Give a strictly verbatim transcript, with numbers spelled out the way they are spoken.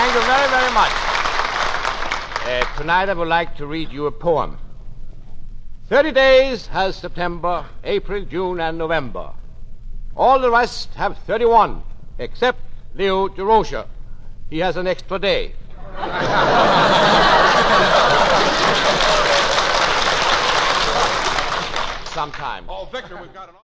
Thank you very, very much. Uh, tonight I would like to read you a poem. Thirty days has September, April, June, and November. All the rest have thirty-one, except Leo Durocher. He has an extra day. Sometimes. Oh, Victor, we've got an...